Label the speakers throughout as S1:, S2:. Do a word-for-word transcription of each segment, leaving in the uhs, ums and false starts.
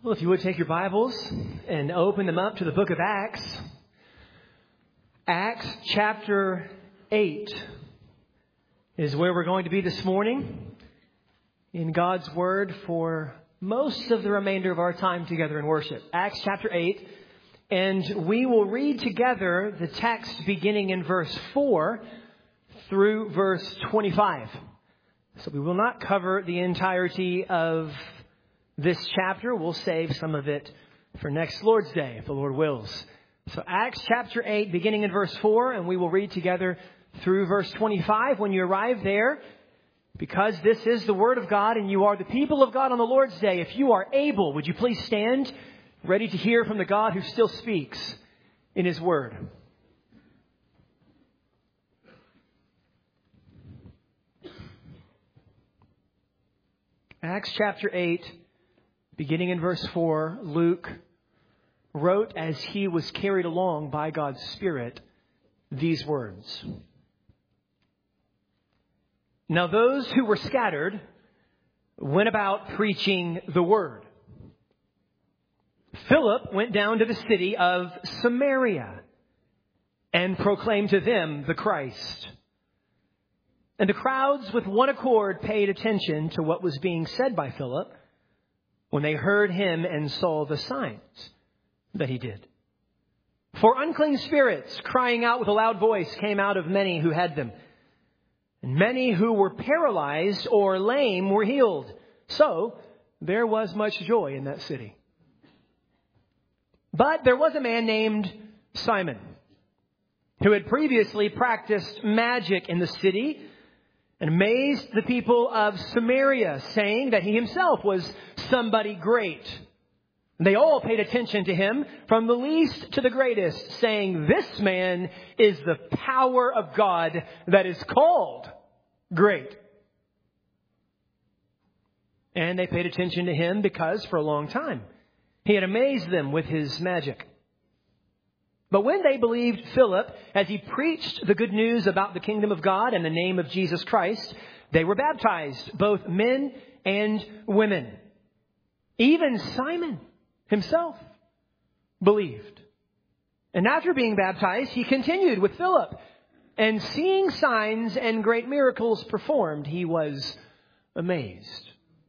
S1: Well, if you would take your Bibles and open them up to the book of Acts. Acts chapter eight is where we're going to be this morning in God's Word for most of the remainder of our time together in worship. Acts chapter eight, and we will read together the text beginning in verse four through verse twenty-five. So we will not cover the entirety of this chapter. We'll save some of it for next Lord's Day, if the Lord wills. So Acts chapter eight, beginning in verse four, and we will read together through verse twenty-five. When you arrive there, because this is the Word of God and you are the people of God on the Lord's Day, if you are able, would you please stand ready to hear from the God who still speaks in His Word. Acts chapter eight, beginning in verse four, Luke wrote as he was carried along by God's Spirit these words. Now those who were scattered went about preaching the word. Philip went down to the city of Samaria and proclaimed to them the Christ. And the crowds with one accord paid attention to what was being said by Philip when they heard him and saw the signs that he did. For unclean spirits, crying out with a loud voice, came out of many who had them. And many who were paralyzed or lame were healed. So there was much joy in that city. But there was a man named Simon who had previously practiced magic in the city and amazed the people of Samaria, saying that he himself was somebody great. And they all paid attention to him, from the least to the greatest, saying, "This man is the power of God that is called great." And they paid attention to him because for a long time he had amazed them with his magic. But when they believed Philip as he preached the good news about the kingdom of God and the name of Jesus Christ, they were baptized, both men and women. Even Simon himself believed. And after being baptized, he continued with Philip. And seeing signs and great miracles performed, he was amazed.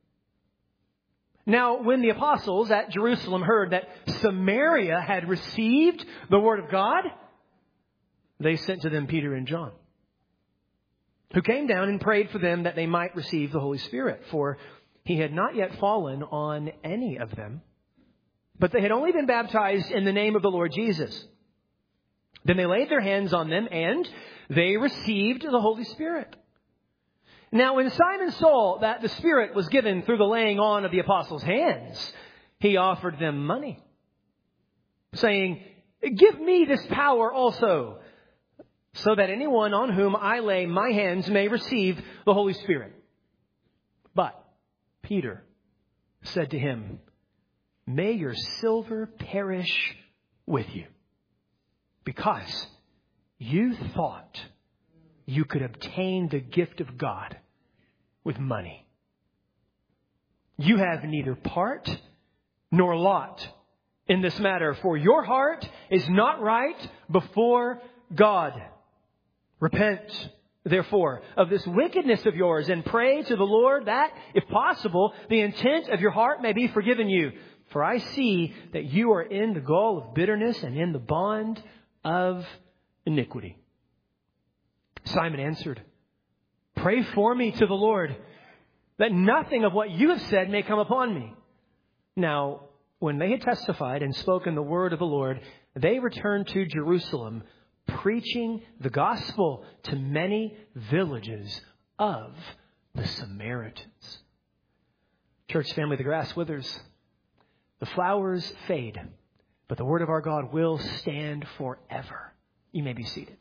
S1: Now, when the apostles at Jerusalem heard that Samaria had received the word of God, they sent to them Peter and John, who came down and prayed for them that they might receive the Holy Spirit. For he had not yet fallen on any of them, but they had only been baptized in the name of the Lord Jesus. Then they laid their hands on them and they received the Holy Spirit. Now, when Simon saw that the Spirit was given through the laying on of the apostles' hands, he offered them money, saying, "Give me this power also, so that anyone on whom I lay my hands may receive the Holy Spirit." But Peter said to him, "May your silver perish with you, because you thought you could obtain the gift of God with money. You have neither part nor lot in this matter, for your heart is not right before God. Repent, therefore, of this wickedness of yours and pray to the Lord that, if possible, the intent of your heart may be forgiven you. For I see that you are in the gall of bitterness and in the bond of iniquity." Simon answered, "Pray for me to the Lord, that nothing of what you have said may come upon me." Now, when they had testified and spoken the word of the Lord, they returned to Jerusalem, preaching the gospel to many villages of the Samaritans. Church family, the grass withers, the flowers fade, but the word of our God will stand forever. You may be seated.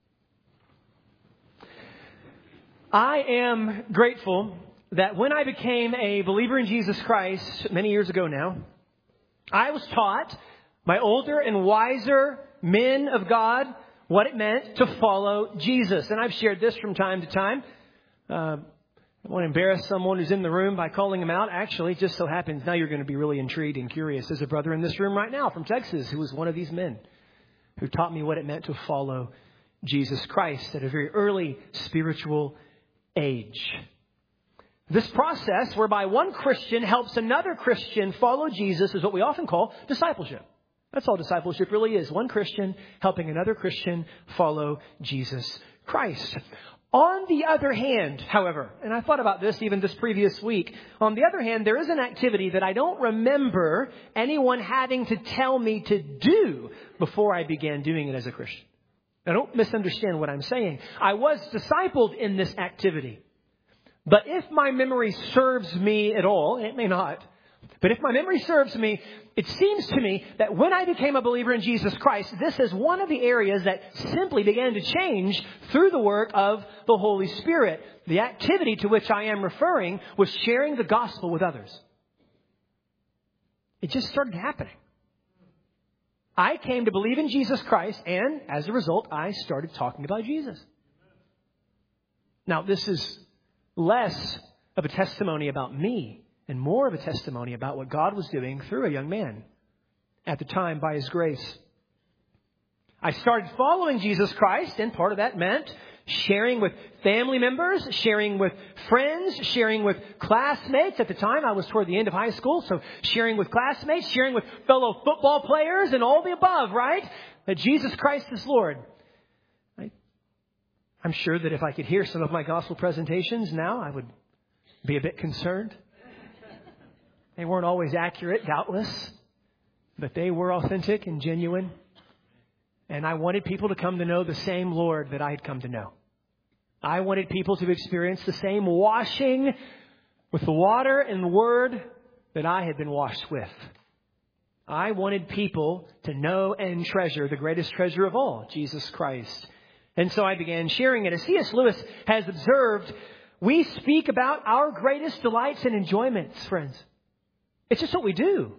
S1: I am grateful that when I became a believer in Jesus Christ many years ago now, I was taught by older and wiser men of God what it meant to follow Jesus. And I've shared this from time to time. Uh, I want to embarrass someone who's in the room by calling him out. Actually, it just so happens now you're going to be really intrigued and curious. There's a brother in this room right now from Texas who was one of these men who taught me what it meant to follow Jesus Christ at a very early spiritual age. This process whereby one Christian helps another Christian follow Jesus is what we often call discipleship. That's all discipleship really is. One Christian helping another Christian follow Jesus Christ. On the other hand, however, and I thought about this even this previous week, on the other hand, there is an activity that I don't remember anyone having to tell me to do before I began doing it as a Christian. Now, don't misunderstand what I'm saying. I was discipled in this activity. But if my memory serves me at all, it may not, but if my memory serves me, it seems to me that when I became a believer in Jesus Christ, this is one of the areas that simply began to change through the work of the Holy Spirit. The activity to which I am referring was sharing the gospel with others. It just started happening. I came to believe in Jesus Christ, and as a result, I started talking about Jesus. Now, this is less of a testimony about me and more of a testimony about what God was doing through a young man at the time by His grace. I started following Jesus Christ, and part of that meant sharing with family members, sharing with friends, sharing with classmates. At the time, I was toward the end of high school, so sharing with classmates, sharing with fellow football players, and all the above, right? That Jesus Christ is Lord. I, I'm sure that if I could hear some of my gospel presentations now, I would be a bit concerned. They weren't always accurate, doubtless, but they were authentic and genuine. And I wanted people to come to know the same Lord that I had come to know. I wanted people to experience the same washing with the water and the Word that I had been washed with. I wanted people to know and treasure the greatest treasure of all, Jesus Christ. And so I began sharing it. As C S Lewis has observed, we speak about our greatest delights and enjoyments, friends. It's just what we do.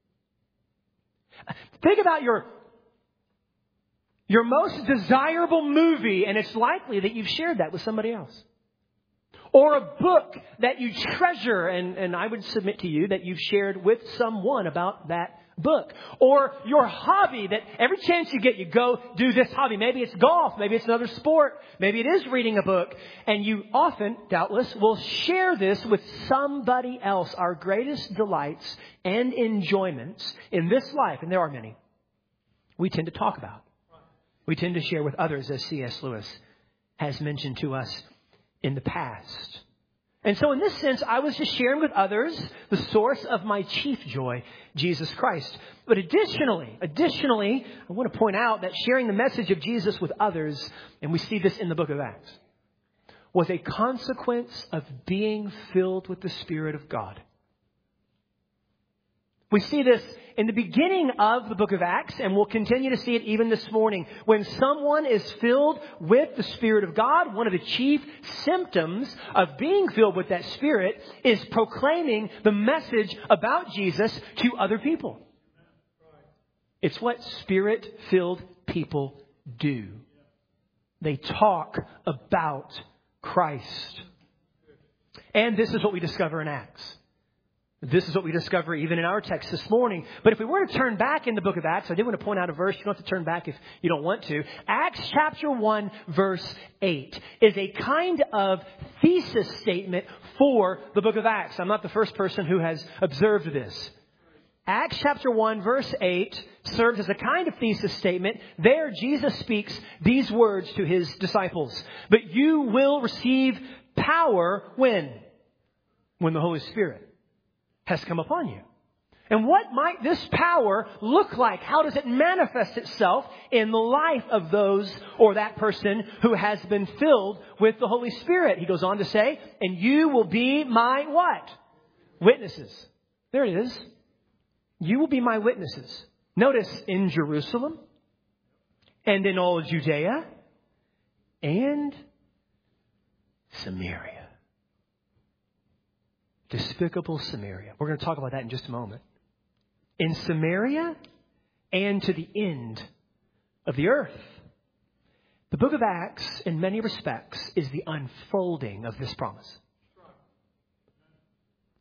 S1: Think about your, your most desirable movie, and it's likely that you've shared that with somebody else. Or a book that you treasure, and, and I would submit to you that you've shared with someone about that book. Or your hobby that every chance you get, you go do this hobby. Maybe it's golf. Maybe it's another sport. Maybe it is reading a book. And you often, doubtless, will share this with somebody else. Our greatest delights and enjoyments in this life, and there are many, we tend to talk about. We tend to share with others, as C S Lewis has mentioned to us in the past. And so in this sense, I was just sharing with others the source of my chief joy, Jesus Christ. But additionally, additionally, I want to point out that sharing the message of Jesus with others, and we see this in the book of Acts, was a consequence of being filled with the Spirit of God. We see this in the beginning of the book of Acts, and we'll continue to see it even this morning. When someone is filled with the Spirit of God, one of the chief symptoms of being filled with that Spirit is proclaiming the message about Jesus to other people. It's what Spirit-filled people do. They talk about Christ. And this is what we discover in Acts. This is what we discover even in our text this morning. But if we were to turn back in the book of Acts, I did want to point out a verse. You don't have to turn back if you don't want to. Acts chapter one, verse eight is a kind of thesis statement for the book of Acts. I'm not the first person who has observed this. Acts chapter one, verse eight serves as a kind of thesis statement. There, Jesus speaks these words to His disciples. But you will receive power when? When the Holy Spirit has come upon you. And what might this power look like? How does it manifest itself in the life of those or that person who has been filled with the Holy Spirit? He goes on to say, and you will be my what? Witnesses. There it is. You will be my witnesses. Notice, in Jerusalem and in all Judea and Samaria. Despicable Samaria. We're going to talk about that in just a moment. In Samaria and to the end of the earth. The book of Acts, in many respects, is the unfolding of this promise.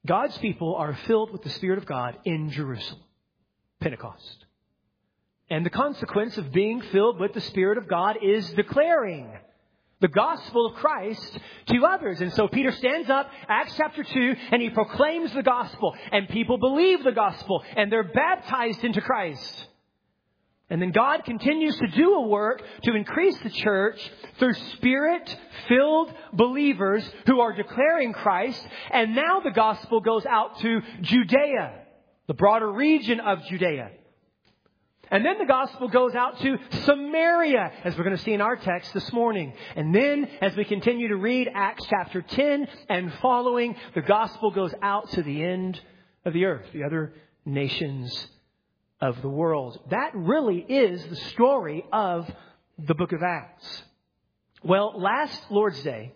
S1: God's people are filled with the Spirit of God in Jerusalem. Pentecost. And the consequence of being filled with the Spirit of God is declaring the gospel of Christ to others. And so Peter stands up, Acts chapter two, and he proclaims the gospel. And people believe the gospel. And they're baptized into Christ. And then God continues to do a work to increase the church through Spirit-filled believers who are declaring Christ. And now the gospel goes out to Judea, the broader region of Judea. And then the gospel goes out to Samaria, as we're going to see in our text this morning. And then, as we continue to read Acts chapter ten and following, the gospel goes out to the end of the earth, the other nations of the world. That really is the story of the book of Acts. Well, last Lord's Day,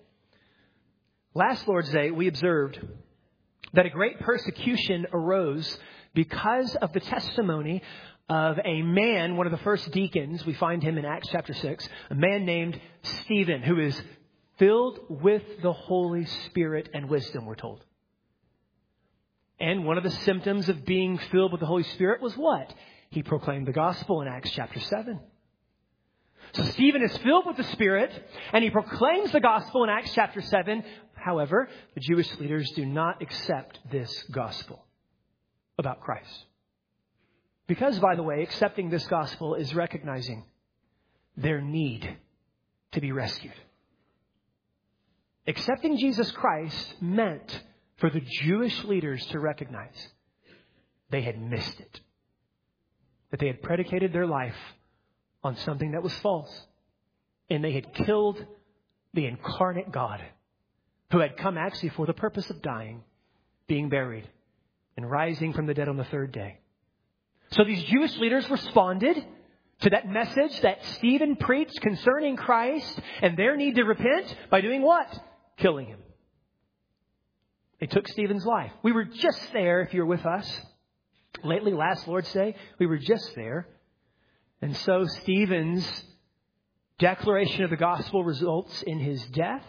S1: last Lord's Day, we observed that a great persecution arose because of the testimony of a man, one of the first deacons. We find him in Acts chapter six, a man named Stephen, who is filled with the Holy Spirit and wisdom, we're told. And one of the symptoms of being filled with the Holy Spirit was what? He proclaimed the gospel in Acts chapter seven. So Stephen is filled with the Spirit, and he proclaims the gospel in Acts chapter seven. However, the Jewish leaders do not accept this gospel about Christ. Because, by the way, accepting this gospel is recognizing their need to be rescued. Accepting Jesus Christ meant for the Jewish leaders to recognize they had missed it. That they had predicated their life on something that was false. And they had killed the incarnate God, who had come actually for the purpose of dying, being buried, and rising from the dead on the third day. So these Jewish leaders responded to that message that Stephen preached concerning Christ and their need to repent by doing what? Killing him. They took Stephen's life. We were just there, if you're with us. Lately, last Lord's Day, we were just there. And so Stephen's declaration of the gospel results in his death.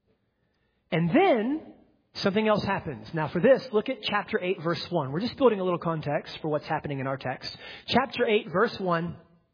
S1: And then something else happens. Now for this, look at chapter eight, verse one. We're just building a little context for what's happening in our text. Chapter eight, verse one.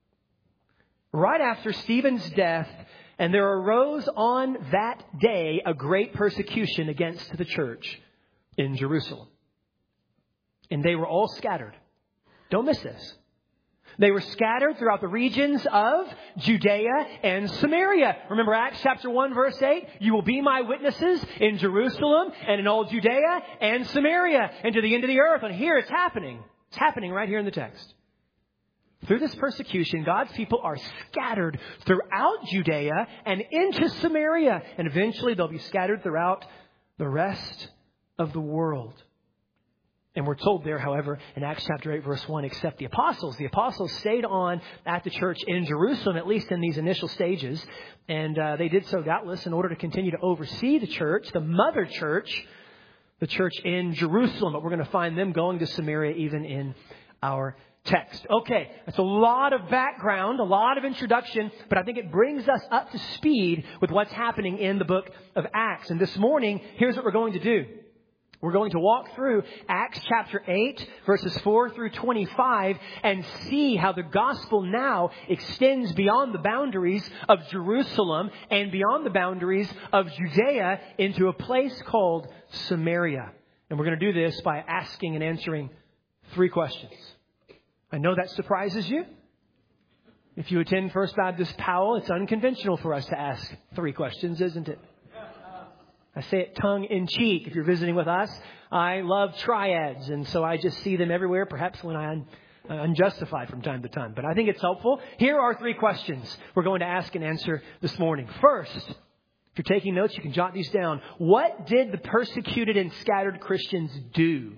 S1: Right after Stephen's death, and there arose on that day a great persecution against the church in Jerusalem. And they were all scattered. Don't miss this. They were scattered throughout the regions of Judea and Samaria. Remember Acts chapter one, verse eight? You will be my witnesses in Jerusalem and in all Judea and Samaria and to the end of the earth. And here it's happening. It's happening right here in the text. Through this persecution, God's people are scattered throughout Judea and into Samaria. And eventually they'll be scattered throughout the rest of the world. And we're told there, however, in Acts chapter eight, verse one, except the apostles. The apostles stayed on at the church in Jerusalem, at least in these initial stages. And uh, they did so doubtless in order to continue to oversee the church, the mother church, the church in Jerusalem. But we're going to find them going to Samaria even in our text. Okay, that's a lot of background, a lot of introduction, but I think it brings us up to speed with what's happening in the book of Acts. And this morning, here's what we're going to do. We're going to walk through Acts chapter eight, verses four through twenty-five, and see how the gospel now extends beyond the boundaries of Jerusalem and beyond the boundaries of Judea into a place called Samaria. And we're going to do this by asking and answering three questions. I know that surprises you. If you attend First Baptist Powell, it's unconventional for us to ask three questions, isn't it? I say it tongue in cheek. If you're visiting with us, I love triads. And so I just see them everywhere, perhaps when I'm unjustified from time to time. But I think it's helpful. Here are three questions we're going to ask and answer this morning. First, if you're taking notes, you can jot these down. What did the persecuted and scattered Christians do?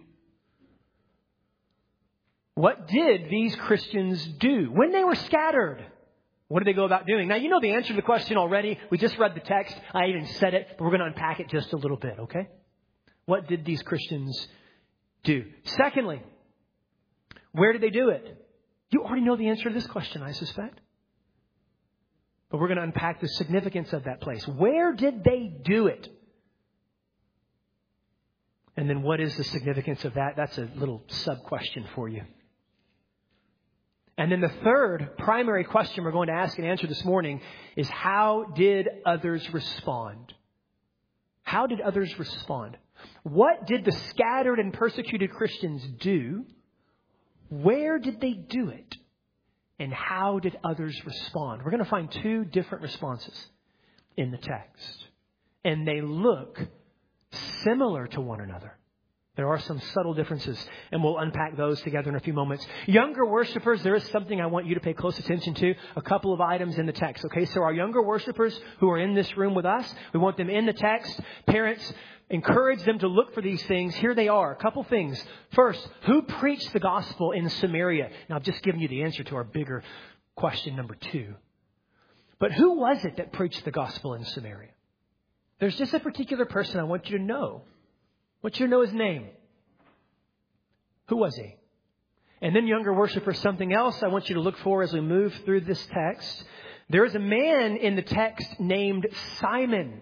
S1: What did these Christians do when they were scattered? What did they go about doing? Now, you know the answer to the question already. We just read the text. I even said it, but we're going to unpack it just a little bit, okay? What did these Christians do? Secondly, where did they do it? You already know the answer to this question, I suspect. But we're going to unpack the significance of that place. Where did they do it? And then what is the significance of that? That's a little sub-question for you. And then the third primary question we're going to ask and answer this morning is, how did others respond? How did others respond? What did the scattered and persecuted Christians do? Where did they do it? And how did others respond? We're going to find two different responses in the text. And they look similar to one another. There are some subtle differences, and we'll unpack those together in a few moments. Younger worshipers, there is something I want you to pay close attention to. A couple of items in the text. Okay, so our younger worshipers who are in this room with us, we want them in the text. Parents, encourage them to look for these things. Here they are. A couple things. First, who preached the gospel in Samaria? Now, I've just given you the answer to our bigger question number two. But who was it that preached the gospel in Samaria? There's just a particular person I want you to know. I want you to know his name. Who was he? And then younger worshipers, something else I want you to look for as we move through this text. There is a man in the text named Simon.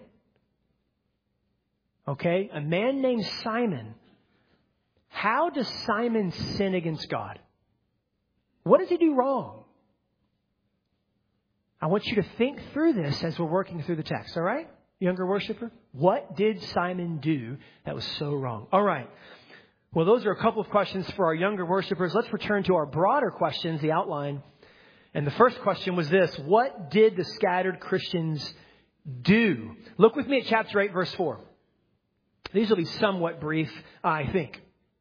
S1: Okay, a man named Simon. How does Simon sin against God? What does he do wrong? I want you to think through this as we're working through the text, all right? Younger worshiper, what did Simon do that was so wrong? All right. Well, those are a couple of questions for our younger worshipers. Let's return to our broader questions, the outline. And the first question was this: what did the scattered Christians do? Look with me at chapter eight, verse four. These will be somewhat brief, I think.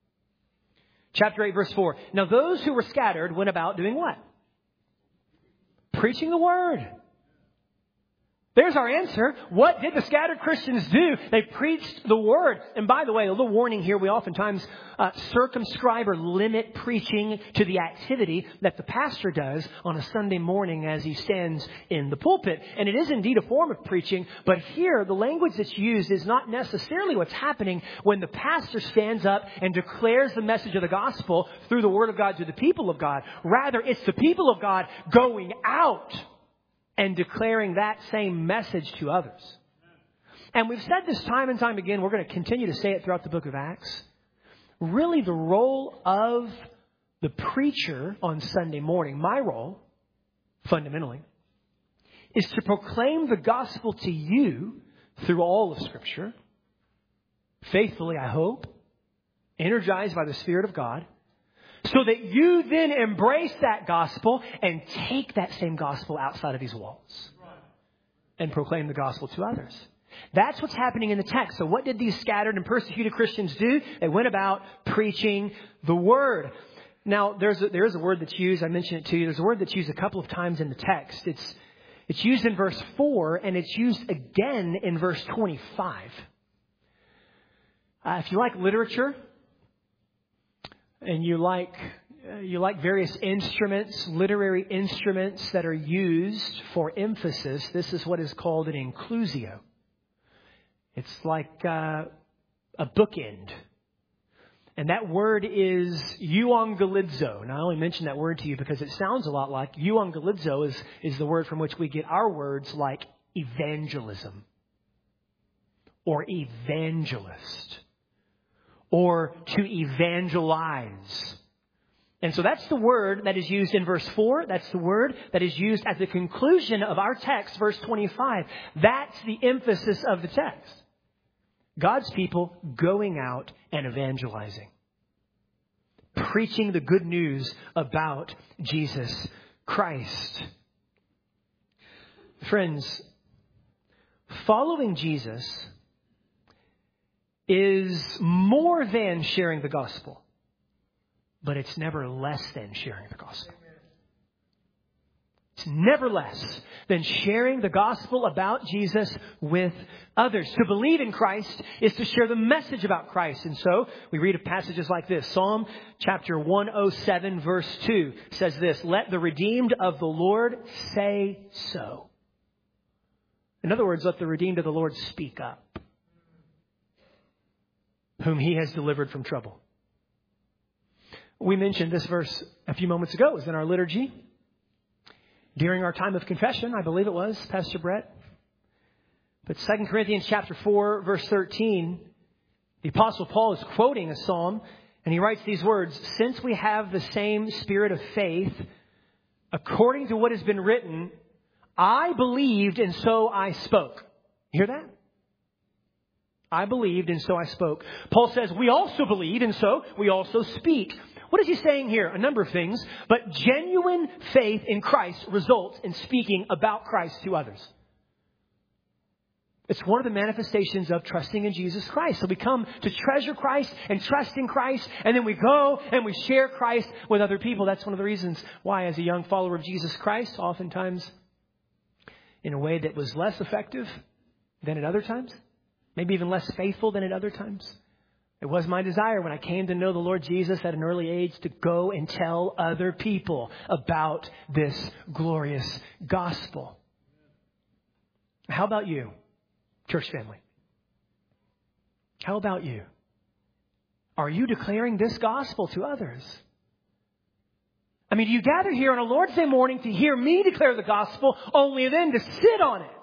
S1: Chapter eight, verse four. Now, those who were scattered went about doing what? Preaching the word. There's our answer. What did the scattered Christians do? They preached the word. And by the way, a little warning here. We oftentimes uh, circumscribe or limit preaching to the activity that the pastor does on a Sunday morning as he stands in the pulpit. And it is indeed a form of preaching. But here, the language that's used is not necessarily what's happening when the pastor stands up and declares the message of the gospel through the word of God to the people of God. Rather, it's the people of God going out and declaring that same message to others. And we've said this time and time again. We're going to continue to say it throughout the book of Acts. Really, the role of the preacher on Sunday morning, my role, fundamentally, is to proclaim the gospel to you through all of Scripture, faithfully, I hope, energized by the Spirit of God, so that you then embrace that gospel and take that same gospel outside of these walls and proclaim the gospel to others. That's what's happening in the text. So what did these scattered and persecuted Christians do? They went about preaching the word. Now, there's a, there is a word that's used. I mentioned it to you. There's a word that's used a couple of times in the text. It's, it's used in verse four, and it's used again in verse twenty-five. Uh, if you like literature, and you like uh, you like various instruments, literary instruments that are used for emphasis, this is what is called an inclusio. It's like uh, a bookend. And that word is euangelizo. Now, I only mention that word to you because it sounds a lot like euangelizo is, is the word from which we get our words like evangelism or evangelist, or to evangelize. And so that's the word that is used in verse four. That's the word that is used at the conclusion of our text, verse twenty-five. That's the emphasis of the text. God's people going out and evangelizing. Preaching the good news about Jesus Christ. Friends, following Jesus is more than sharing the gospel, but it's never less than sharing the gospel. It's never less than sharing the gospel about Jesus with others. To believe in Christ is to share the message about Christ. And so we read of passages like this. Psalm chapter one oh seven verse two says this: "Let the redeemed of the Lord say so." In other words, let the redeemed of the Lord speak up, whom he has delivered from trouble. We mentioned this verse a few moments ago. It was in our liturgy during our time of confession, I believe it was, Pastor Brett. But Second Corinthians chapter four, verse thirteen The Apostle Paul is quoting a psalm, and he writes these words, "Since we have the same spirit of faith, according to what has been written, I believed and so I spoke." You hear that? I believed and so I spoke. Paul says we also believe and so we also speak. What is he saying here? A number of things. But genuine faith in Christ results in speaking about Christ to others. It's one of the manifestations of trusting in Jesus Christ. So we come to treasure Christ and trust in Christ, and then we go and we share Christ with other people. That's one of the reasons why, as a young follower of Jesus Christ, oftentimes in a way that was less effective than at other times, maybe even less faithful than at other times, it was my desire when I came to know the Lord Jesus at an early age to go and tell other people about this glorious gospel. How about you, church family? How about you? Are you declaring this gospel to others? I mean, do you gather here on a Lord's Day morning to hear me declare the gospel, only then to sit on it?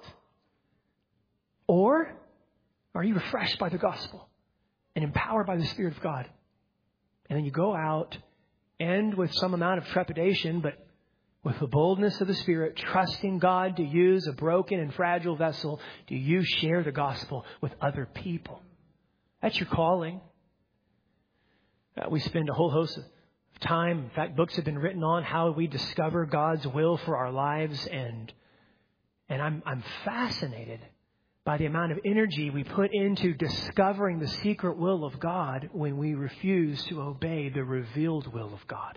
S1: Or are you refreshed by the gospel and empowered by the Spirit of God? And then you go out and with some amount of trepidation, but with the boldness of the Spirit, trusting God to use a broken and fragile vessel, do you share the gospel with other people? That's your calling. Uh, we spend a whole host of time. In fact, books have been written on how we discover God's will for our lives. And, and I'm, I'm fascinated by the amount of energy we put into discovering the secret will of God when we refuse to obey the revealed will of God.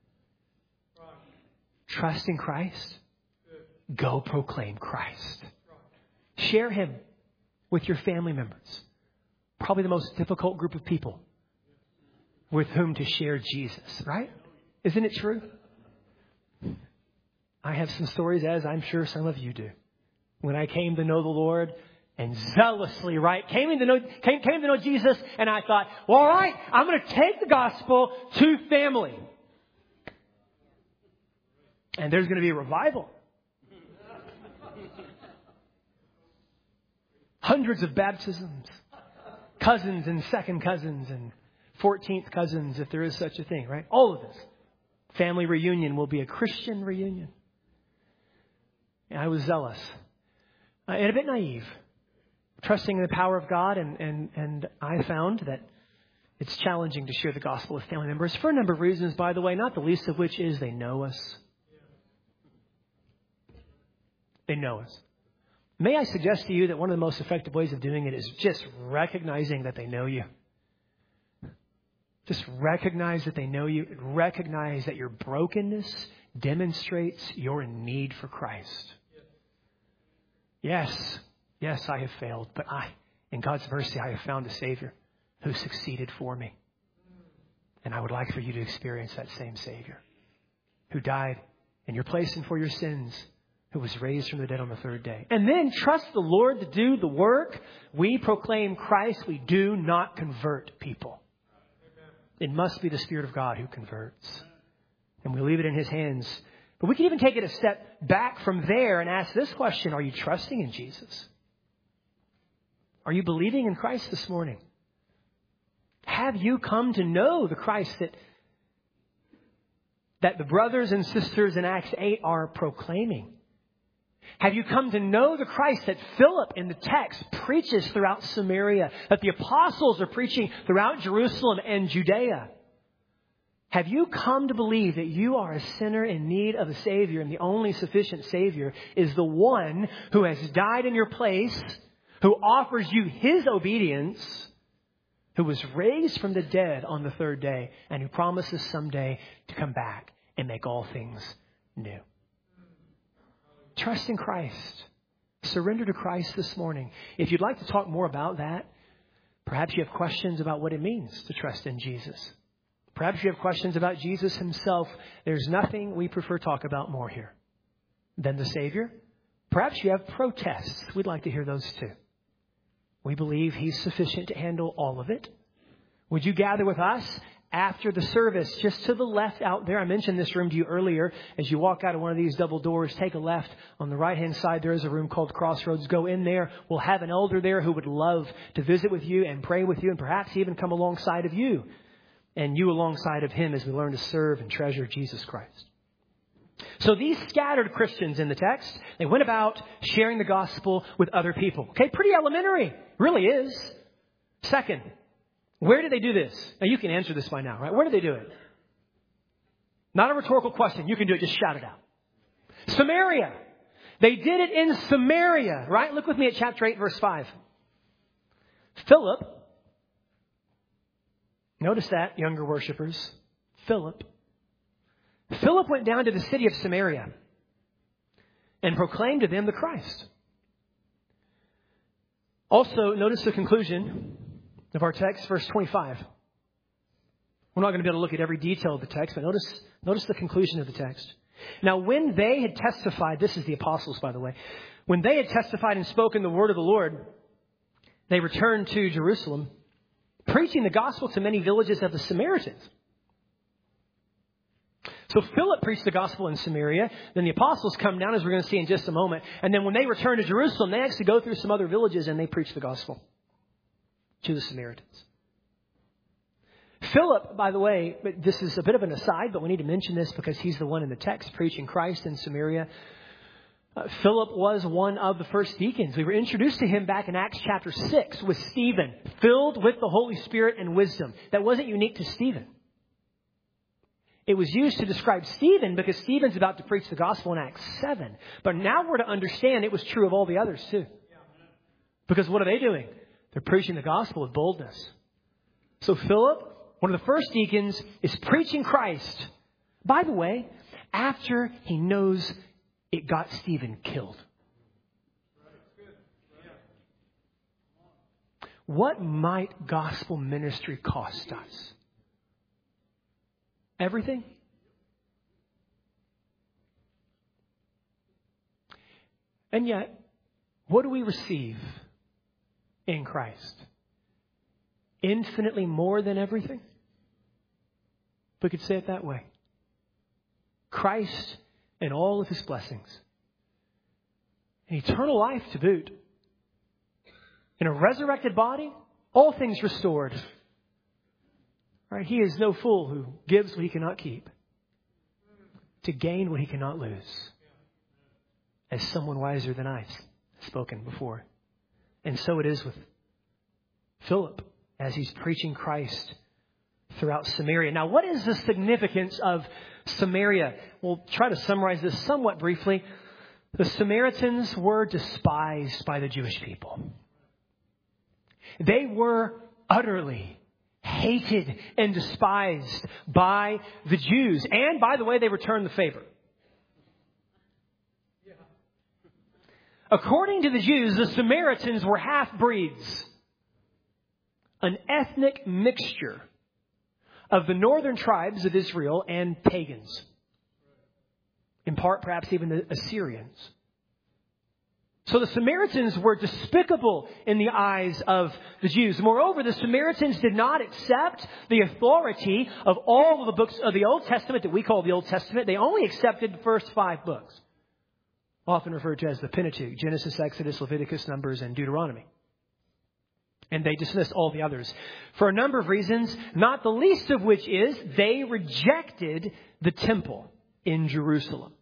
S1: Trust in Christ. Go proclaim Christ. Share Him with your family members. Probably the most difficult group of people with whom to share Jesus, right? Isn't it true? I have some stories, as I'm sure some of you do. When I came to know the Lord and zealously, right, came to know, came, came to know Jesus, and I thought, well, all right, I'm going to take the gospel to family. And there's going to be a revival. Hundreds of baptisms, cousins and second cousins and fourteenth cousins, if there is such a thing, right? All of this. Family reunion will be a Christian reunion. And I was zealous uh, and a bit naive, trusting in the power of God. And, and, and I found that it's challenging to share the gospel with family members for a number of reasons, by the way, not the least of which is they know us. They know us. May I suggest to you that one of the most effective ways of doing it is just recognizing that they know you. Just recognize that they know you. Recognize that your brokenness demonstrates your need for Christ. Yes, yes, I have failed, but I, in God's mercy, I have found a Savior who succeeded for me. And I would like for you to experience that same Savior who died in your place and for your sins, who was raised from the dead on the third day. And then trust the Lord to do the work. We proclaim Christ. We do not convert people. It must be the Spirit of God who converts. And we leave it in His hands. But we can even take it a step back from there and ask this question. Are you trusting in Jesus? Are you believing in Christ this morning? Have you come to know the Christ that, that the brothers and sisters in Acts eight are proclaiming? Have you come to know the Christ that Philip in the text preaches throughout Samaria, that the apostles are preaching throughout Jerusalem and Judea? Have you come to believe that you are a sinner in need of a Savior, and the only sufficient Savior is the one who has died in your place, who offers you His obedience, who was raised from the dead on the third day, and who promises someday to come back and make all things new? Trust in Christ. Surrender to Christ this morning. If you'd like to talk more about that, perhaps you have questions about what it means to trust in Jesus. Perhaps you have questions about Jesus Himself. There's nothing we prefer to talk about more here than the Savior. Perhaps you have protests. We'd like to hear those too. We believe He's sufficient to handle all of it. Would you gather with us after the service, just to the left out there. I mentioned this room to you earlier. As you walk out of one of these double doors, take a left. On the right-hand side, there is a room called Crossroads. Go in there. We'll have an elder there who would love to visit with you and pray with you and perhaps even come alongside of you and you alongside of him as we learn to serve and treasure Jesus Christ. So these scattered Christians in the text, they went about sharing the gospel with other people. Okay, pretty elementary. Really is. Second, where did they do this? Now you can answer this by now, right? Where did they do it? Not a rhetorical question. You can do it. Just shout it out. Samaria. They did it in Samaria, right? Look with me at chapter eight, verse five. Philip. Notice that, younger worshipers. Philip. Philip went down to the city of Samaria and proclaimed to them the Christ. Also, notice the conclusion of our text, verse twenty-five. We're not going to be able to look at every detail of the text, but notice, notice the conclusion of the text. Now, when they had testified, this is the apostles, by the way, when they had testified and spoken the word of the Lord, they returned to Jerusalem, preaching the gospel to many villages of the Samaritans. So Philip preached the gospel in Samaria. Then the apostles come down, as we're going to see in just a moment. And then when they return to Jerusalem, they actually go through some other villages and they preach the gospel to the Samaritans. Philip, by the way, this is a bit of an aside, but we need to mention this because he's the one in the text preaching Christ in Samaria. Uh, Philip was one of the first deacons. We were introduced to him back in Acts chapter six with Stephen, filled with the Holy Spirit and wisdom. That wasn't unique to Stephen. It was used to describe Stephen because Stephen's about to preach the gospel in Acts seven. But now we're to understand it was true of all the others too. Because what are they doing? They're preaching the gospel with boldness. So Philip, one of the first deacons, is preaching Christ. By the way, after he knows it got Stephen killed. What might gospel ministry cost us? Everything? And yet, what do we receive in Christ? Infinitely more than everything? We could say it that way. Christ and all of his blessings. An eternal life to boot. In a resurrected body, all things restored. Right? He is no fool who gives what he cannot keep to gain what he cannot lose. As someone wiser than I've spoken before. And so it is with Philip as he's preaching Christ throughout Samaria. Now, what is the significance of Samaria? We'll try to summarize this somewhat briefly. The Samaritans were despised by the Jewish people. They were utterly hated and despised by the Jews. And, by the way, they returned the favor. According to the Jews, the Samaritans were half-breeds. An ethnic mixture of the northern tribes of Israel and pagans. In part, perhaps even the Assyrians. So the Samaritans were despicable in the eyes of the Jews. Moreover, the Samaritans did not accept the authority of all of the books of the Old Testament that we call the Old Testament. They only accepted the first five books, often referred to as the Pentateuch: Genesis, Exodus, Leviticus, Numbers, and Deuteronomy. And they dismissed all the others for a number of reasons, not the least of which is they rejected the temple in Jerusalem.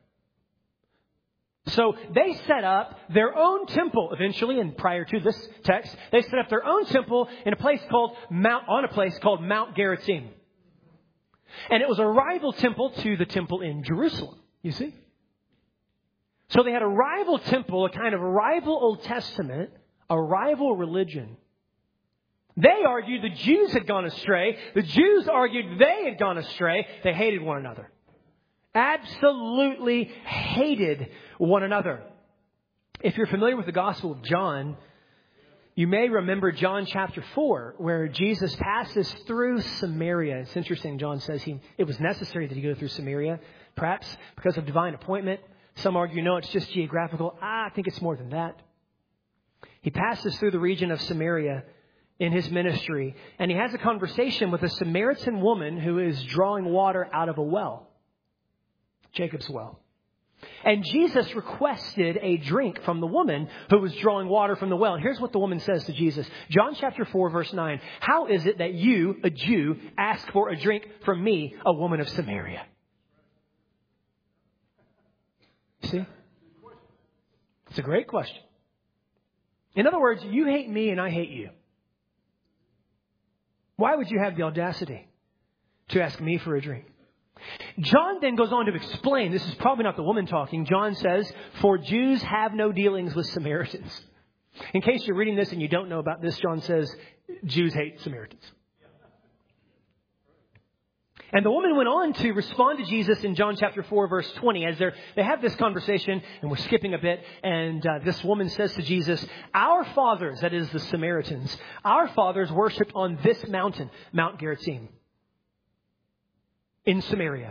S1: So they set up their own temple eventually, and prior to this text, they set up their own temple in a place called Mount, on a place called Mount Gerizim. And it was a rival temple to the temple in Jerusalem, you see. So they had a rival temple, a kind of a rival Old Testament, a rival religion. They argued the Jews had gone astray. The Jews argued they had gone astray. They hated one another. Absolutely hated one another. If you're familiar with the Gospel of John, you may remember John chapter four, where Jesus passes through Samaria. It's interesting, John says he it was necessary that he go through Samaria, perhaps because of divine appointment. Some argue, no, it's just geographical. Ah, I think it's more than that. He passes through the region of Samaria, in his ministry, and he has a conversation with a Samaritan woman who is drawing water out of a well, Jacob's well. And Jesus requested a drink from the woman who was drawing water from the well. And here's what the woman says to Jesus. John chapter four, verse nine. How is it that you, a Jew, ask for a drink from me, a woman of Samaria? See? It's a great question. In other words, you hate me and I hate you. Why would you have the audacity to ask me for a drink? John then goes on to explain, this is probably not the woman talking. John says, for Jews have no dealings with Samaritans. In case you're reading this and you don't know about this, John says, Jews hate Samaritans. And the woman went on to respond to Jesus in John chapter four, verse twenty, as they have this conversation, and we're skipping a bit, and uh, this woman says to Jesus, our fathers, that is the Samaritans, our fathers worshipped on this mountain, Mount Gerizim, in Samaria.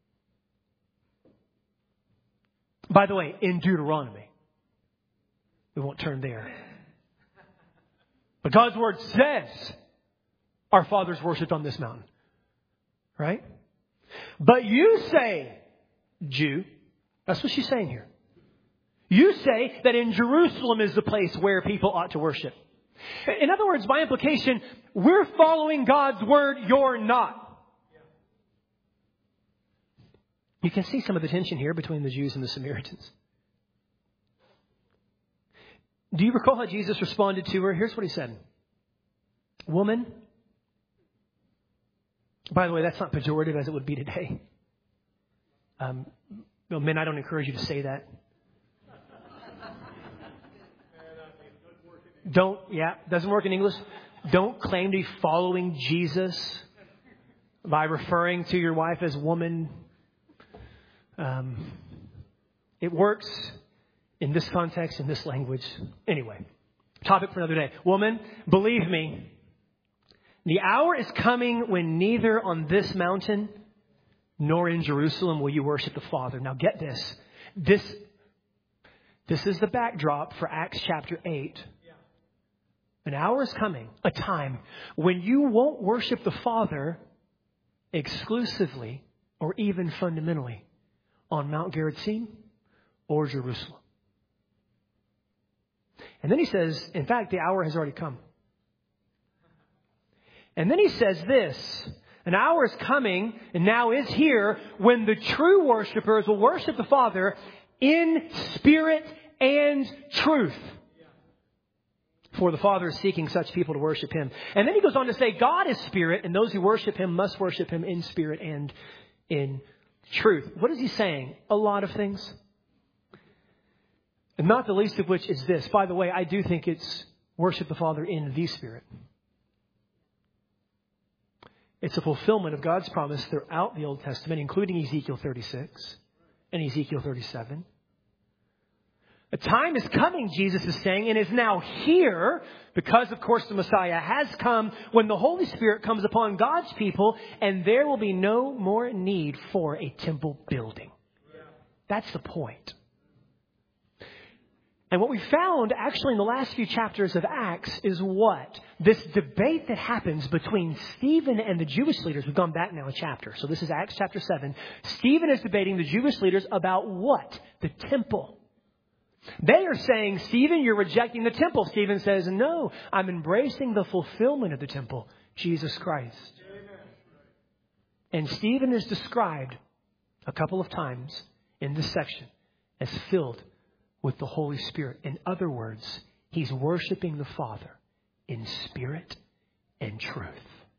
S1: By the way, in Deuteronomy. We won't turn there. But God's word says our fathers worshipped on this mountain. Right? But you say, Jew, that's what she's saying here. You say that in Jerusalem is the place where people ought to worship. In other words, by implication, we're following God's word, you're not. You can see some of the tension here between the Jews and the Samaritans. Do you recall how Jesus responded to her? Here's what he said. Woman, by the way, that's not pejorative as it would be today. Um, no, men, I don't encourage you to say that. Don't, yeah, doesn't work in English. Don't claim to be following Jesus by referring to your wife as woman. Um, it works in this context, in this language. Anyway, topic for another day. Woman, believe me, the hour is coming when neither on this mountain nor in Jerusalem will you worship the Father. Now get this. This, this is the backdrop for Acts chapter eight. An hour is coming, a time when you won't worship the Father exclusively or even fundamentally on Mount Gerizim or Jerusalem. And then he says, in fact, the hour has already come. And then he says this, an hour is coming and now is here when the true worshipers will worship the Father in spirit and truth. For the Father is seeking such people to worship Him. And then he goes on to say, God is spirit, and those who worship Him must worship Him in spirit and in truth. What is he saying? A lot of things. And not the least of which is this. By the way, I do think it's worship the Father in the Spirit. It's a fulfillment of God's promise throughout the Old Testament, including Ezekiel thirty-six and Ezekiel thirty-seven. A time is coming, Jesus is saying, and is now here, because, of course, the Messiah has come, when the Holy Spirit comes upon God's people, and there will be no more need for a temple building. That's the point. And what we found, actually, in the last few chapters of Acts is what? This debate that happens between Stephen and the Jewish leaders. We've gone back now a chapter. So this is Acts chapter seven. Stephen is debating the Jewish leaders about what? The temple. They are saying, Stephen, you're rejecting the temple. Stephen says, no, I'm embracing the fulfillment of the temple, Jesus Christ. And Stephen is described a couple of times in this section as filled with the Holy Spirit. In other words, he's worshiping the Father in spirit and truth.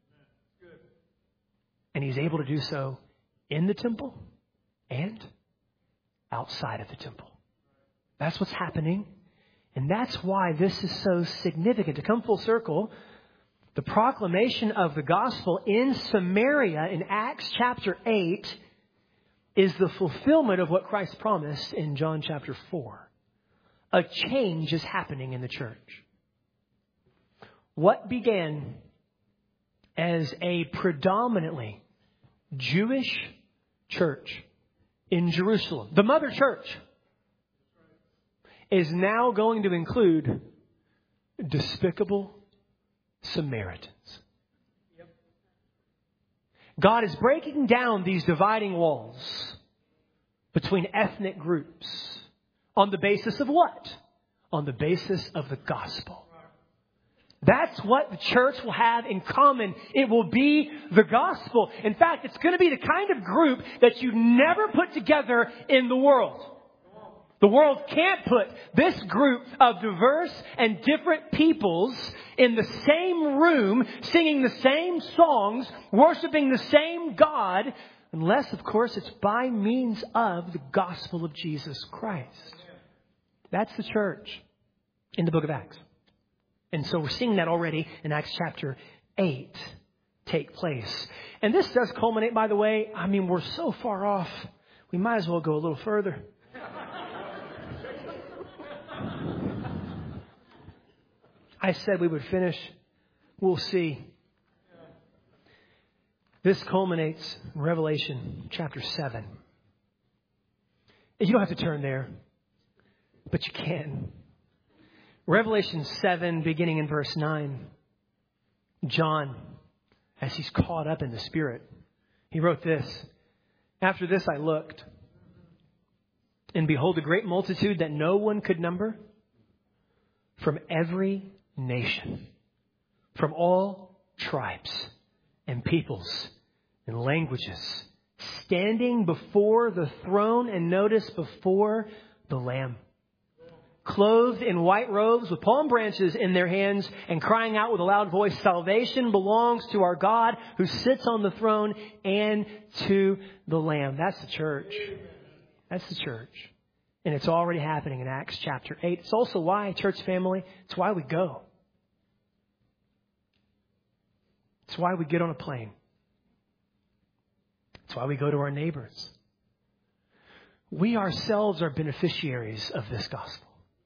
S1: And he's able to do so in the temple and outside of the temple. That's what's happening. And that's why this is so significant. To come full circle, the proclamation of the gospel in Samaria in Acts chapter eight is the fulfillment of what Christ promised in John chapter four. A change is happening in the church. What began as a predominantly Jewish church in Jerusalem, the mother church, is now going to include despicable, Samaritans. God is breaking down these dividing walls between ethnic groups on the basis of what? On the basis of the gospel. That's what the church will have in common. It will be the gospel. In fact, it's going to be the kind of group that you never put together in the world. The world can't put this group of diverse and different peoples in the same room, singing the same songs, worshiping the same God, unless, of course, it's by means of the gospel of Jesus Christ. That's the church in the book of Acts. And so we're seeing that already in Acts chapter eight take place. And this does culminate, by the way, I mean, we're so far off, we might as well go a little further. I said we would finish. We'll see. This culminates in Revelation chapter seven. You don't have to turn there, but you can. Revelation seven, beginning in verse nine. John, as he's caught up in the Spirit, he wrote this. After this I looked, and behold, a great multitude that no one could number, from every nation, from all tribes and peoples and languages, standing before the throne, and notice, before the Lamb, clothed in white robes with palm branches in their hands, and crying out with a loud voice, salvation belongs to our God who sits on the throne and to the Lamb. That's the church. That's the church. And it's already happening in Acts chapter eight. It's also why, church family, it's why we go. It's why we get on a plane. It's why we go to our neighbors. We ourselves are beneficiaries of this gospel.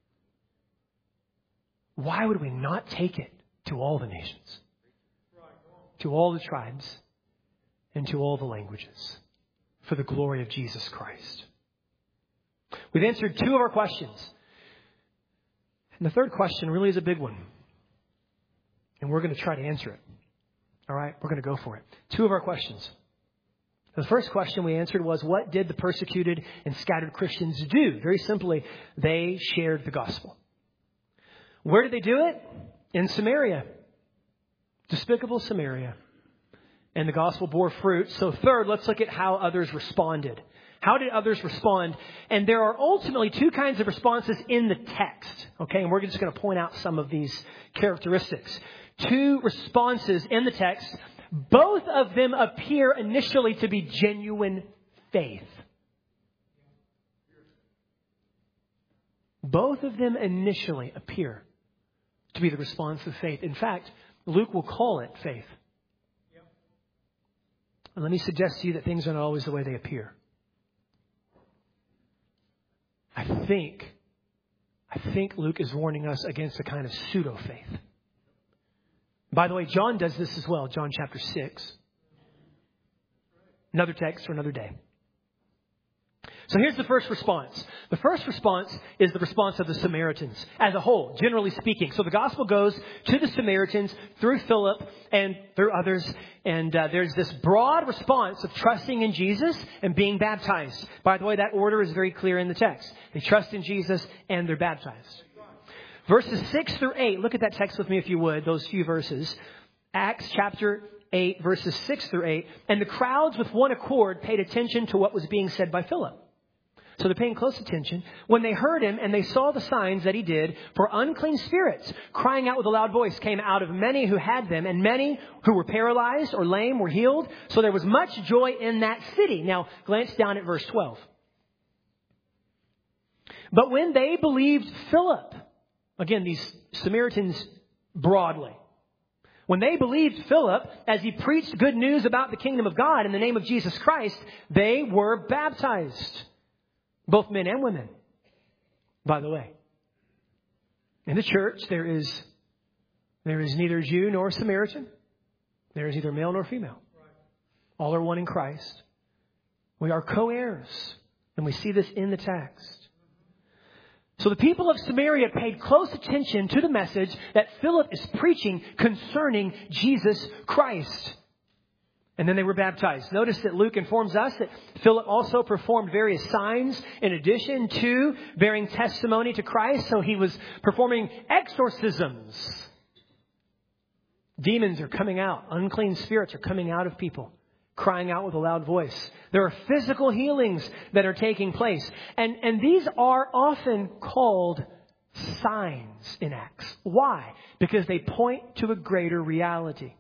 S1: Why would we not take it to all the nations, to all the tribes, and to all the languages for the glory of Jesus Christ? We've answered two of our questions. And the third question really is a big one. And we're going to try to answer it. All right, we're going to go for it. Two of our questions. The first question we answered was, what did the persecuted and scattered Christians do? Very simply, they shared the gospel. Where did they do it? In Samaria. Despicable Samaria. And the gospel bore fruit. So third, let's look at how others responded. How did others respond? And there are ultimately two kinds of responses in the text. Okay, and we're just going to point out some of these characteristics. Two responses in the text. Both of them appear initially to be genuine faith. Both of them initially appear to be the response of faith. In fact, Luke will call it faith. And let me suggest to you that things are not always the way they appear. I think, I think Luke is warning us against a kind of pseudo-faith. By the way, John does this as well. John chapter six. Another text for another day. So here's the first response. The first response is the response of the Samaritans as a whole, generally speaking. So the gospel goes to the Samaritans through Philip and through others. And uh, there's this broad response of trusting in Jesus and being baptized. By the way, that order is very clear in the text. They trust in Jesus and they're baptized. Verses six through eight. Look at that text with me if you would, those few verses. Acts chapter eight, verses six through eight. And the crowds with one accord paid attention to what was being said by Philip. So they're paying close attention when they heard him and they saw the signs that he did. For unclean spirits, crying out with a loud voice, came out of many who had them, and many who were paralyzed or lame were healed. So there was much joy in that city. Now, glance down at verse twelve. But when they believed Philip, again, these Samaritans broadly, when they believed Philip as he preached good news about the kingdom of God in the name of Jesus Christ, they were baptized. Both men and women, by the way. In the church, there is there is neither Jew nor Samaritan. There is neither male nor female. All are one in Christ. We are co-heirs. And we see this in the text. So the people of Samaria paid close attention to the message that Philip is preaching concerning Jesus Christ. And then they were baptized. Notice that Luke informs us that Philip also performed various signs in addition to bearing testimony to Christ. So he was performing exorcisms. Demons are coming out. Unclean spirits are coming out of people, crying out with a loud voice. There are physical healings that are taking place. And, and these are often called signs in Acts. Why? Because they point to a greater reality.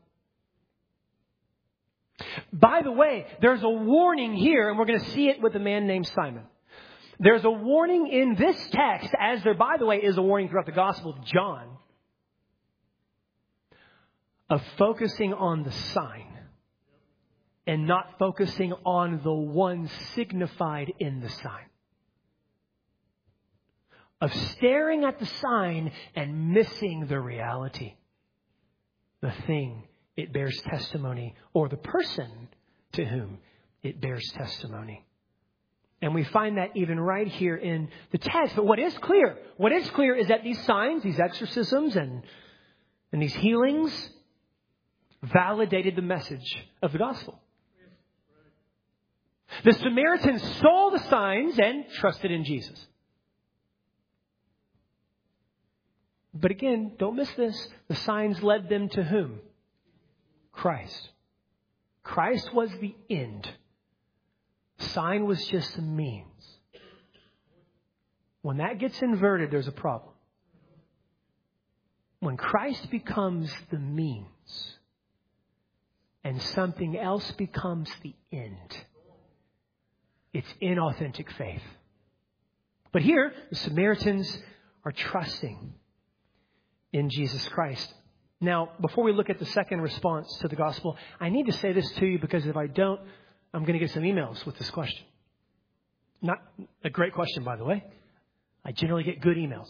S1: By the way, there's a warning here, and we're going to see it with a man named Simon. There's a warning in this text, as there, by the way, is a warning throughout the Gospel of John, of focusing on the sign and not focusing on the one signified in the sign. Of staring at the sign and missing the reality, the thing it bears testimony, or the person to whom it bears testimony. And we find that even right here in the text. But what is clear, what is clear is that these signs, these exorcisms and, and these healings validated the message of the gospel. The Samaritans saw the signs and trusted in Jesus. But again, don't miss this. The signs led them to whom? Christ. Christ was the end. Sign was just a means. When that gets inverted, there's a problem. When Christ becomes the means and something else becomes the end, it's inauthentic faith. But here, the Samaritans are trusting in Jesus Christ. Now, before we look at the second response to the gospel, I need to say this to you because if I don't, I'm going to get some emails with this question. Not a great question, by the way. I generally get good emails.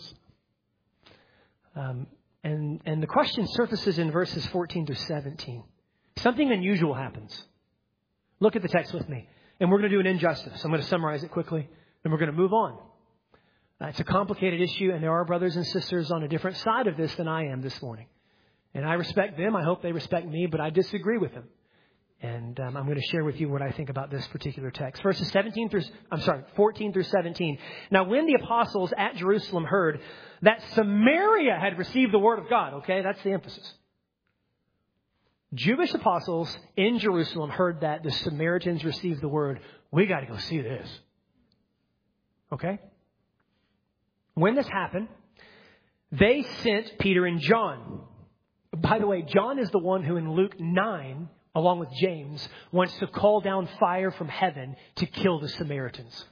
S1: Um, and, and the question surfaces in verses fourteen through seventeen. Something unusual happens. Look at the text with me. And we're going to do an injustice. I'm going to summarize it quickly. And we're going to move on. Uh, it's a complicated issue, and there are brothers and sisters on a different side of this than I am this morning. And I respect them. I hope they respect me, but I disagree with them. And um, I'm going to share with you what I think about this particular text. Verses seventeen through, I'm sorry, fourteen through seventeen. Now, when the apostles at Jerusalem heard that Samaria had received the word of God, okay, that's the emphasis. Jewish apostles in Jerusalem heard that the Samaritans received the word. We got to go see this. Okay? When this happened, they sent Peter and John. By the way, John is the one who in Luke nine, along with James, wants to call down fire from heaven to kill the Samaritans.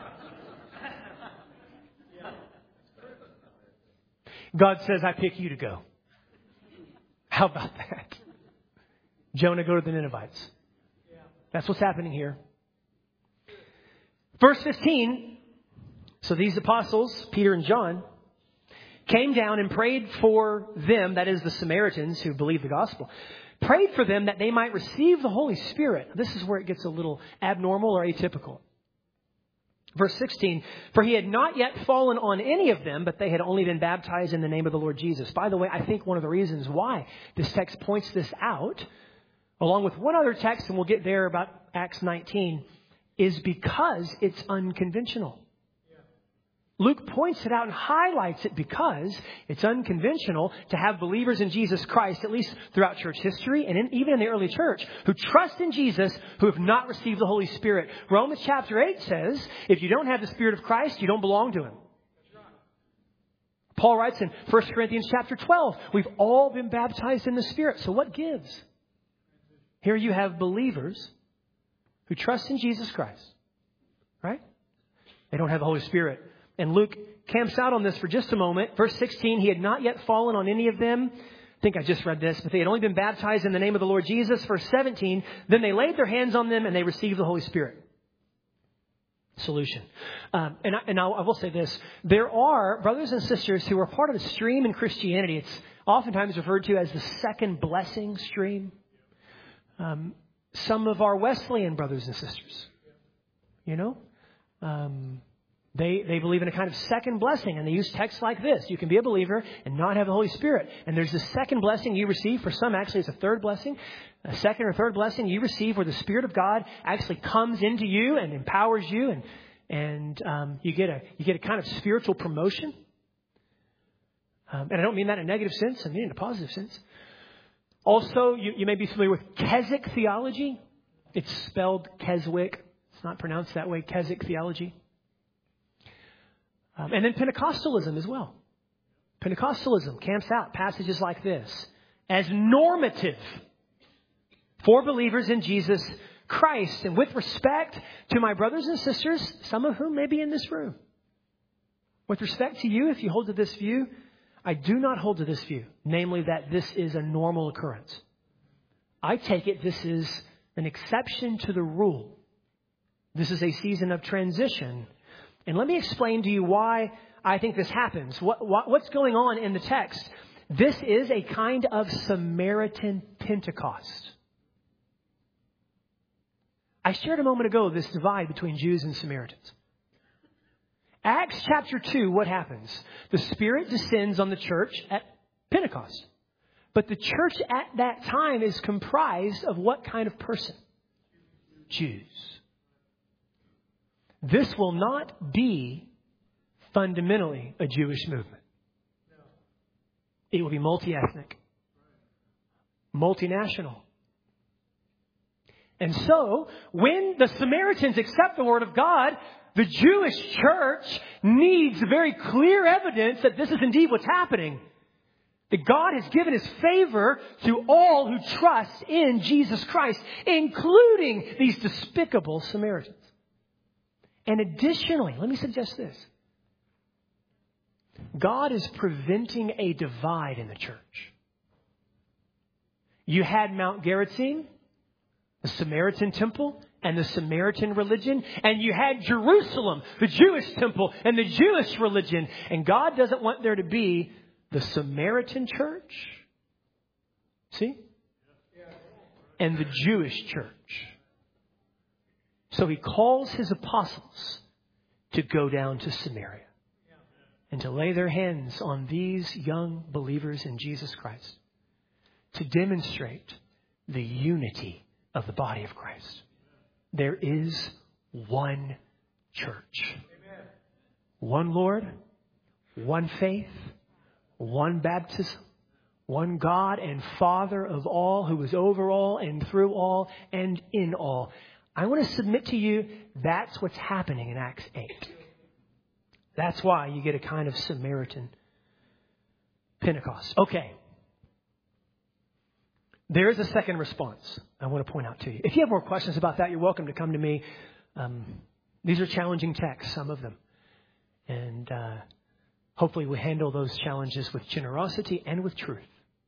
S1: God says, I pick you to go. How about that? Jonah, go to the Ninevites. That's what's happening here. Verse fifteen. So these apostles, Peter and John, came down and prayed for them, that is the Samaritans who believed the gospel, prayed for them that they might receive the Holy Spirit. This is where it gets a little abnormal or atypical. Verse sixteen, for he had not yet fallen on any of them, but they had only been baptized in the name of the Lord Jesus. By the way, I think one of the reasons why this text points this out, along with one other text, and we'll get there about Acts nineteen, is because it's unconventional. Luke points it out and highlights it because it's unconventional to have believers in Jesus Christ, at least throughout church history and in, even in the early church, who trust in Jesus, who have not received the Holy Spirit. Romans chapter eight says, if you don't have the Spirit of Christ, you don't belong to Him. Paul writes in First Corinthians chapter twelve, we've all been baptized in the Spirit. So what gives? Here you have believers who trust in Jesus Christ, right? They don't have the Holy Spirit. And Luke camps out on this for just a moment. Verse sixteen, he had not yet fallen on any of them. I think I just read this, but they had only been baptized in the name of the Lord Jesus. Verse seventeen, then they laid their hands on them and they received the Holy Spirit. Solution. Um, and I, and I, I will say this. There are brothers and sisters who are part of the stream in Christianity. It's oftentimes referred to as the second blessing stream. Um, some of our Wesleyan brothers and sisters, you know, um, They they believe in a kind of second blessing, and they use texts like this. You can be a believer and not have the Holy Spirit. And there's a second blessing you receive. For some, actually, it's a third blessing. A second or third blessing you receive where the Spirit of God actually comes into you and empowers you, and and um, you get a you get a kind of spiritual promotion. Um, and I don't mean that in a negative sense. I mean it in a positive sense. Also, you, you may be familiar with Keswick theology. It's spelled Keswick. It's not pronounced that way. Keswick theology. Um, and then Pentecostalism as well. Pentecostalism camps out passages like this as normative for believers in Jesus Christ. And with respect to my brothers and sisters, some of whom may be in this room, with respect to you, if you hold to this view, I do not hold to this view, namely that this is a normal occurrence. I take it this is an exception to the rule. This is a season of transition. And let me explain to you why I think this happens. What, what, what's going on in the text? This is a kind of Samaritan Pentecost. I shared a moment ago this divide between Jews and Samaritans. Acts chapter two, what happens? The Spirit descends on the church at Pentecost. But the church at that time is comprised of what kind of person? Jews. This will not be fundamentally a Jewish movement. It will be multi-ethnic, multinational. And so, when the Samaritans accept the Word of God, the Jewish church needs very clear evidence that this is indeed what's happening. That God has given His favor to all who trust in Jesus Christ, including these despicable Samaritans. And additionally, let me suggest this. God is preventing a divide in the church. You had Mount Gerizim, the Samaritan temple, and the Samaritan religion. And you had Jerusalem, the Jewish temple, and the Jewish religion. And God doesn't want there to be the Samaritan church, see? And the Jewish church. So He calls His apostles to go down to Samaria and to lay their hands on these young believers in Jesus Christ to demonstrate the unity of the body of Christ. There is one church, one Lord, one faith, one baptism, one God and Father of all, who is over all and through all and in all. I want to submit to you that's what's happening in Acts eight. That's why you get a kind of Samaritan Pentecost. Okay. There is a second response I want to point out to you. If you have more questions about that, you're welcome to come to me. Um, these are challenging texts, some of them. And uh, hopefully we handle those challenges with generosity and with truth.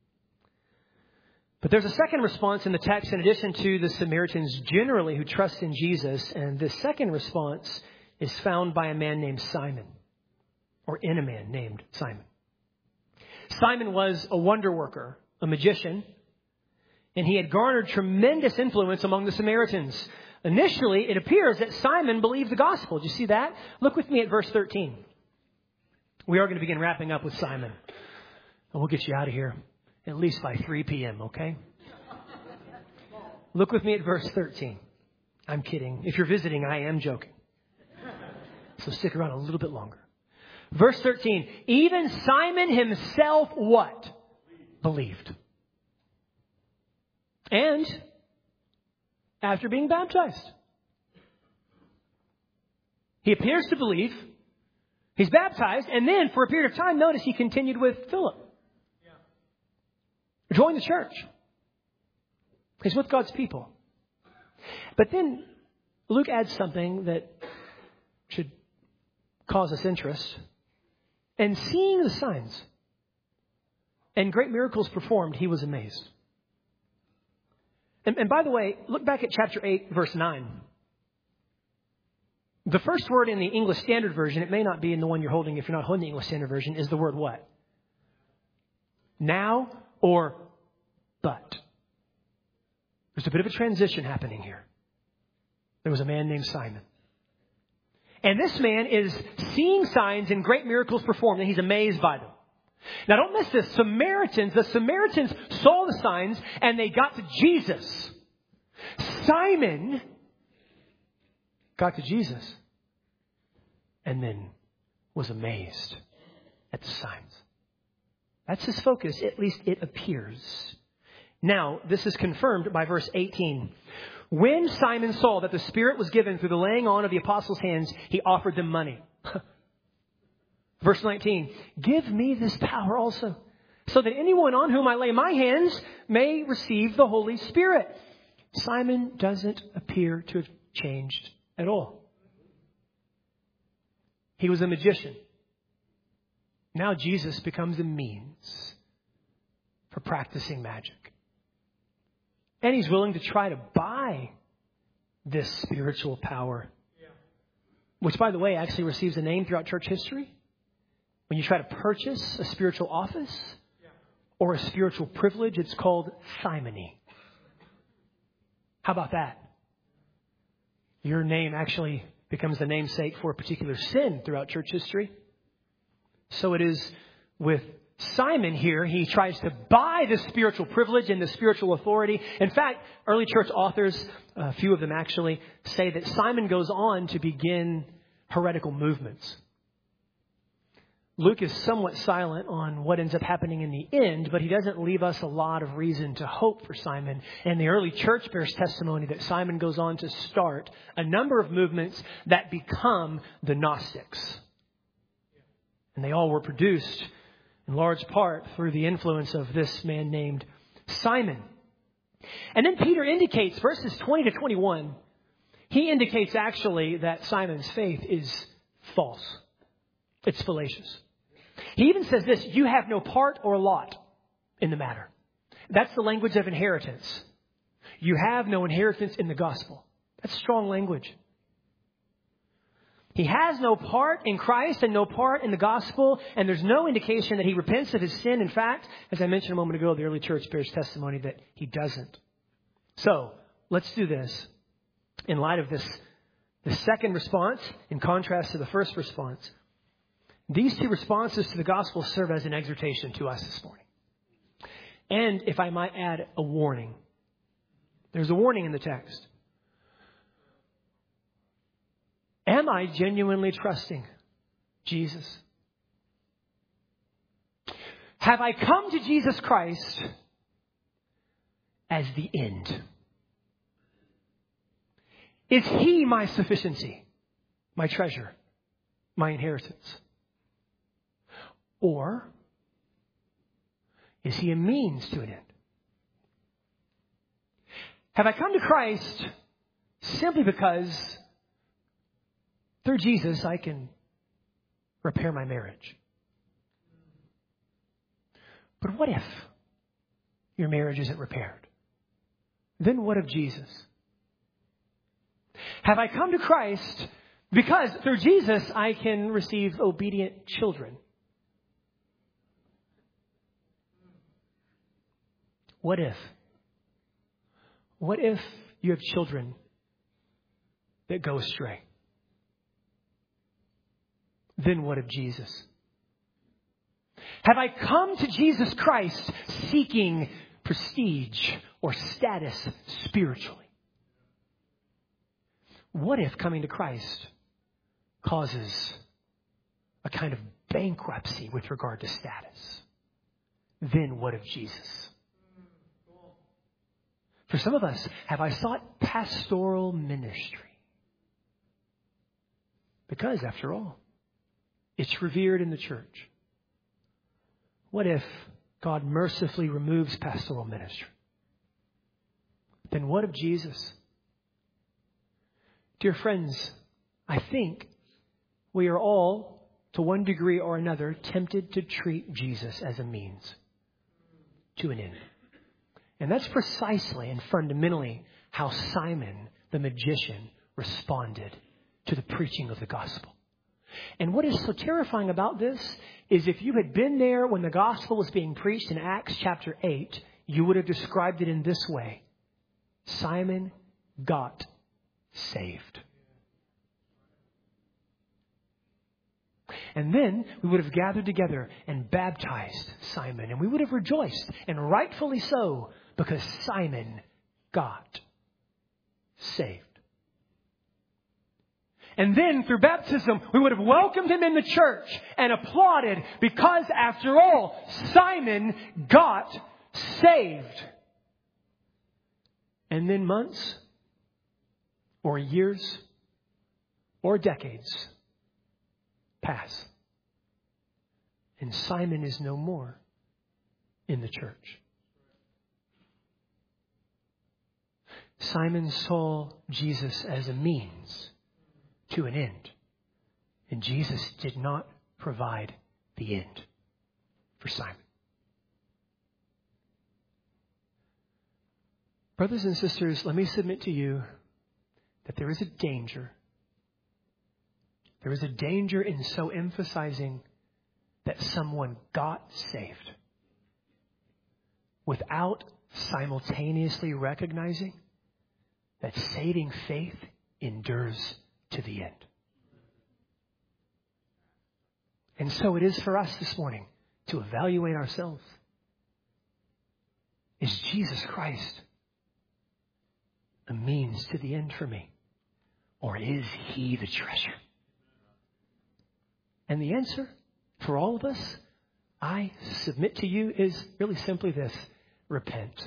S1: But there's a second response in the text in addition to the Samaritans generally who trust in Jesus. And this second response is found by a man named Simon, or in a man named Simon. Simon was a wonder worker, a magician, and he had garnered tremendous influence among the Samaritans. Initially, it appears that Simon believed the gospel. Do you see that? Look with me at verse thirteen. We are going to begin wrapping up with Simon. And we'll get you out of here at least by three p.m., okay? Look with me at verse thirteen. I'm kidding. If you're visiting, I am joking. So stick around a little bit longer. Verse thirteen. Even Simon himself what? Believed. And after being baptized, he appears to believe. He's baptized. And then for a period of time, notice he continued with Philip. Join the church. He's with God's people. But then Luke adds something that should cause us interest. And seeing the signs and great miracles performed, he was amazed. And, and by the way, look back at chapter eight, verse nine. The first word in the English Standard Version, it may not be in the one you're holding if you're not holding the English Standard Version, is the word what? Now or but. There's a bit of a transition happening here. There was a man named Simon. And this man is seeing signs and great miracles performed, and he's amazed by them. Now don't miss this. Samaritans, the Samaritans saw the signs and they got to Jesus. Simon got to Jesus and then was amazed at the signs. That's his focus, at least it appears. Now, this is confirmed by verse eighteen. When Simon saw that the Spirit was given through the laying on of the apostles' hands, he offered them money. Verse nineteen, give me this power also, so that anyone on whom I lay my hands may receive the Holy Spirit. Simon doesn't appear to have changed at all. He was a magician. Now Jesus becomes a means for practicing magic. And he's willing to try to buy this spiritual power, which, by the way, actually receives a name throughout church history. When you try to purchase a spiritual office or a spiritual privilege, it's called simony. How about that? Your name actually becomes the namesake for a particular sin throughout church history. So it is with Simon here. He tries to buy the spiritual privilege and the spiritual authority. In fact, early church authors, a few of them actually, say that Simon goes on to begin heretical movements. Luke is somewhat silent on what ends up happening in the end, but he doesn't leave us a lot of reason to hope for Simon. And the early church bears testimony that Simon goes on to start a number of movements that become the Gnostics. And they all were produced in large part through the influence of this man named Simon. And then Peter indicates, verses twenty to twenty-one, he indicates actually that Simon's faith is false. It's fallacious. He even says this, you have no part or lot in the matter. That's the language of inheritance. You have no inheritance in the gospel. That's strong language. He has no part in Christ and no part in the gospel, and there's no indication that he repents of his sin. In fact, as I mentioned a moment ago, the early church bears testimony that he doesn't. So, let's do this in light of this, the second response, in contrast to the first response. These two responses to the gospel serve as an exhortation to us this morning. And, if I might add, a warning. There's a warning in the text. Am I genuinely trusting Jesus? Have I come to Jesus Christ as the end? Is He my sufficiency, my treasure, my inheritance? Or is He a means to an end? Have I come to Christ simply because through Jesus I can repair my marriage? But what if your marriage isn't repaired? Then what of Jesus? Have I come to Christ because through Jesus I can receive obedient children? What if? What if you have children that go astray? Then what of Jesus? Have I come to Jesus Christ seeking prestige or status spiritually? What if coming to Christ causes a kind of bankruptcy with regard to status? Then what of Jesus? For some of us, have I sought pastoral ministry? Because, after all, it's revered in the church. What if God mercifully removes pastoral ministry? Then what of Jesus? Dear friends, I think we are all, to one degree or another, tempted to treat Jesus as a means to an end. And that's precisely and fundamentally how Simon, the magician, responded to the preaching of the gospel. And what is so terrifying about this is if you had been there when the gospel was being preached in Acts chapter eight, you would have described it in this way. Simon got saved. And then we would have gathered together and baptized Simon. And we would have rejoiced, and rightfully so, because Simon got saved. And then through baptism, we would have welcomed him in the church and applauded because, after all, Simon got saved. And then months or years or decades pass. And Simon is no more in the church. Simon saw Jesus as a means to an end. And Jesus did not provide the end for Simon. Brothers and sisters, let me submit to you that there is a danger. There is a danger in so emphasizing that someone got saved without simultaneously recognizing that saving faith endures to the end. And so it is for us this morning to evaluate ourselves. Is Jesus Christ a means to the end for me? Or is he the treasure? And the answer for all of us, I submit to you, is really simply this: repent.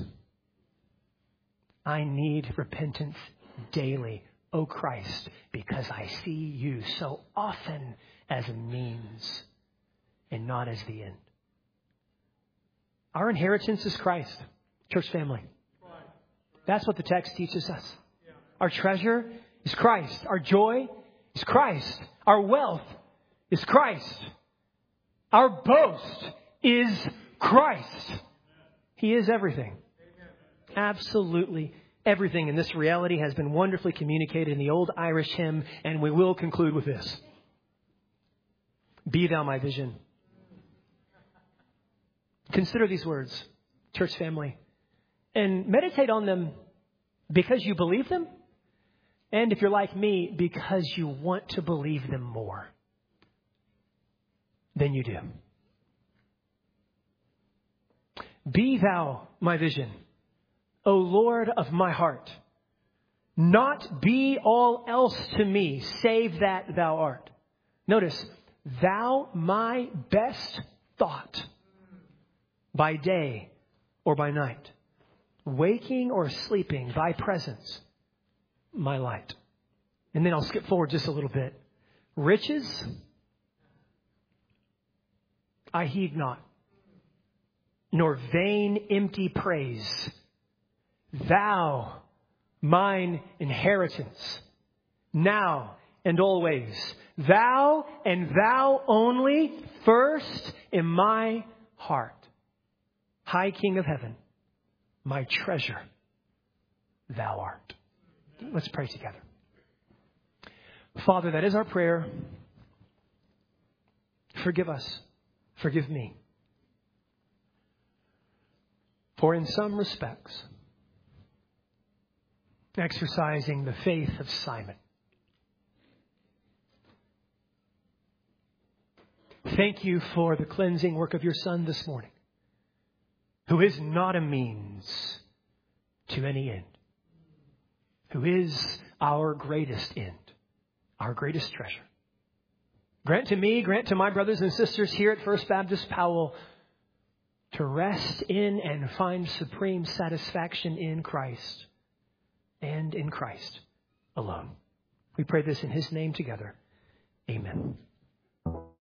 S1: I need repentance daily, O Christ, because I see you so often as a means and not as the end. Our inheritance is Christ, church family. That's what the text teaches us. Our treasure is Christ. Our joy is Christ. Our wealth is Christ. Our boast is Christ. He is everything. Absolutely everything. And this reality has been wonderfully communicated in the old Irish hymn, and we will conclude with this: Be thou my vision. Consider these words, church family, and meditate on them because you believe them, and if you're like me, because you want to believe them more than you do. Be thou my vision, O Lord of my heart. Not be all else to me, save that thou art. Notice, thou my best thought, by day or by night, waking or sleeping, thy presence, my light. And then I'll skip forward just a little bit. Riches, I heed not, nor vain empty praise. Thou, mine inheritance, now and always. Thou and thou only, first in my heart. High King of heaven, my treasure, thou art. Let's pray together. Father, that is our prayer. Forgive us. Forgive me. For in some respects, exercising the faith of Simon, thank you for the cleansing work of your Son this morning, who is not a means to any end, who is our greatest end, our greatest treasure. Grant to me, grant to my brothers and sisters here at First Baptist Powell to rest in and find supreme satisfaction in Christ and in Christ alone. We pray this in his name together. Amen.